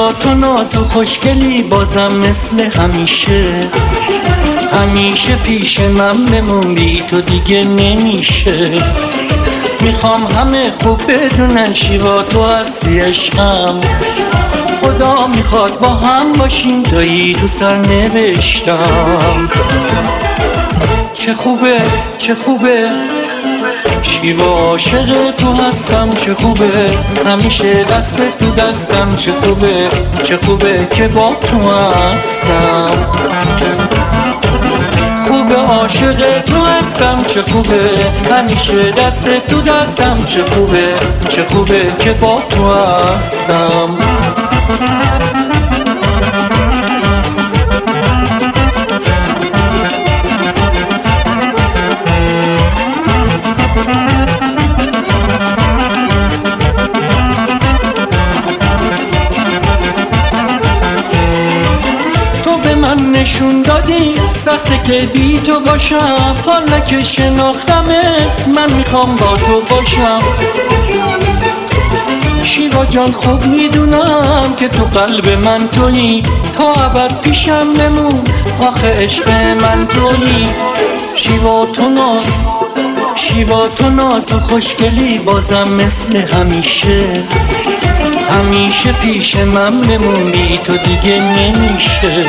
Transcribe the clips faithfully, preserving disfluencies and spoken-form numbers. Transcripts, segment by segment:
شیوا تو ناز و خوشگلی بازم مثل همیشه، همیشه پیش من بمون، بی تو دیگه نمیشه. میخوام همه خوب بدونن شیوا تو هستی عشقم، خدا میخواد با هم باشیم تایی تو سر نوشتم. چه خوبه چه خوبه شیوا عاشق تو هستم، چه خوبه همیشه دست تو دستم، چه خوبه چه خوبه که با تو هستم. خوبه عاشق تو هستم، چه خوبه همیشه دست تو دستم، چه خوبه چه خوبه که با تو هستم. من نشون دادی سخته که بی تو باشم، حالا که شناختمه من میخوام با تو باشم. شیوا جان خوب میدونم که تو قلب من تویی، تا ابد پیشم بمون آخه عشق من تویی. شیوا تو ناز شیوا تو ناز و خوشگلی بازم مثل همیشه، همیشه پیش من بمونی تو دیگه نمیشه.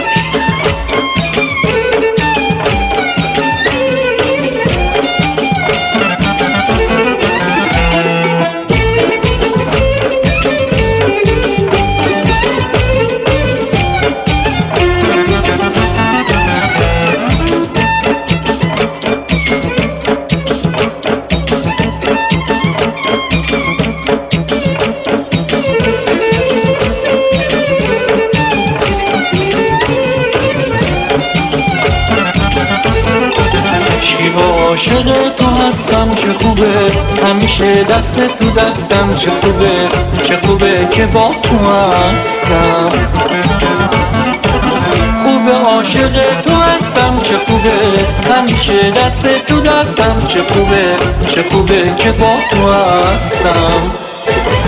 شیوا عاشق تو هستم، چه خوبه همیشه دست تو دستم، چه خوبه چه خوبه که با تو هستم. خوبه عاشق تو هستم، چه خوبه همیشه دست تو دستم، چه خوبه چه خوبه که با تو هستم.